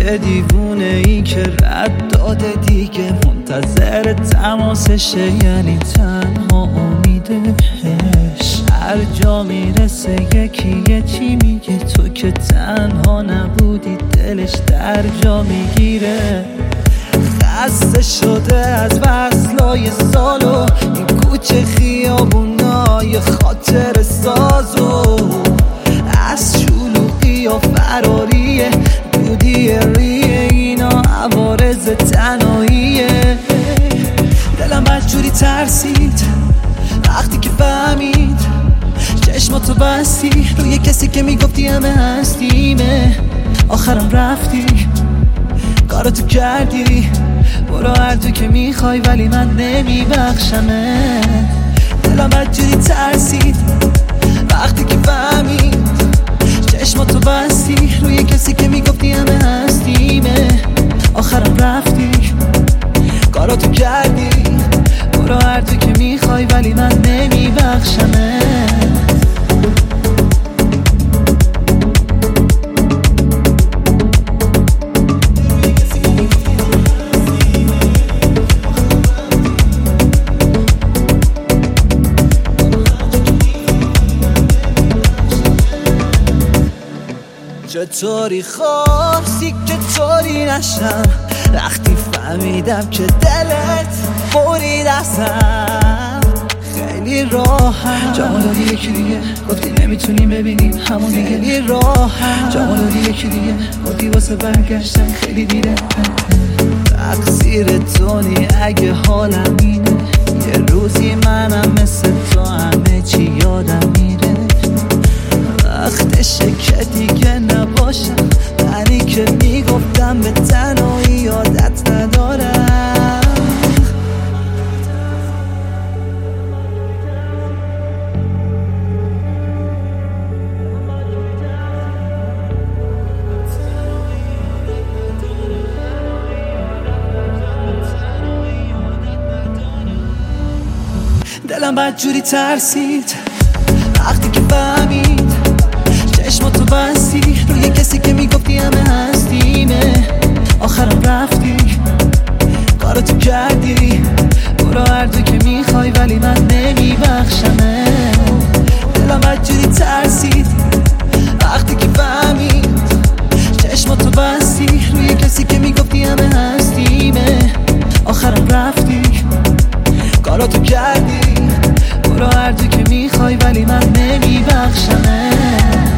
یه دیوونه ای که رد داده دیگه، منتظر تماسشه، یعنی تنها امیدش. هر جا میرسه یکی یه چی میگه، تو که تنها نبودی دلش در جا میگیره. خسته شده از وصلای سالو، این کوچه خیابونای خاطر سازو، از شلوغی و فراریه، دودی ریه، اینا عوارض تنهاییه. دلم بدجوری ترسید وقتی که فهمید چشماتو بستی روی کسی که میگفتی همه هستیمه. آخرم رفتی کاراتو کردی، برو هر تو که میخوای ولی من نمیبخشمه. دلم بدجوری ترسید وقتی که فهمید چشماتو بستی روی کسی که میگفتی همه هستیمه. آخرم رفتی کاراتو کردی، برو هر تو که میخوای ولی من نمیبخشمه. چطوری خواستی که طوری نشم وقتی فهمیدم که دلت برید ازم. خیلی راحت جواب دادی یکی دیگه، گفتی نمیتونیم ببینیم همون دیگه. خیلی راحت جواب دادی یکی دیگه، گفتی واسه برگشتن خیلی دیره. تقصیر تونی اگه حالم اینه، یه روزی منم مثل تو همه چی یادم میره. وقتشه که دیگه نباشم منی که میگفتم به تنهایی یادت ندارم. دلم بدجوری ترسید وقتی که فهمید چشماتو بستی روی کسی که میگفتی همه هستیمه. آخرم رفتی کاراتو کردی، برو هر تو که میخوای ولی من نمیبخشمه. دلم بدجوری ترسید وقتی که فهمید چشماتو بستی روی کسی که میگفتی همه هستیمه. آخرم رفتی کاراتو کردی، برو هر تو که میخوای ولی من نمیبخشمه.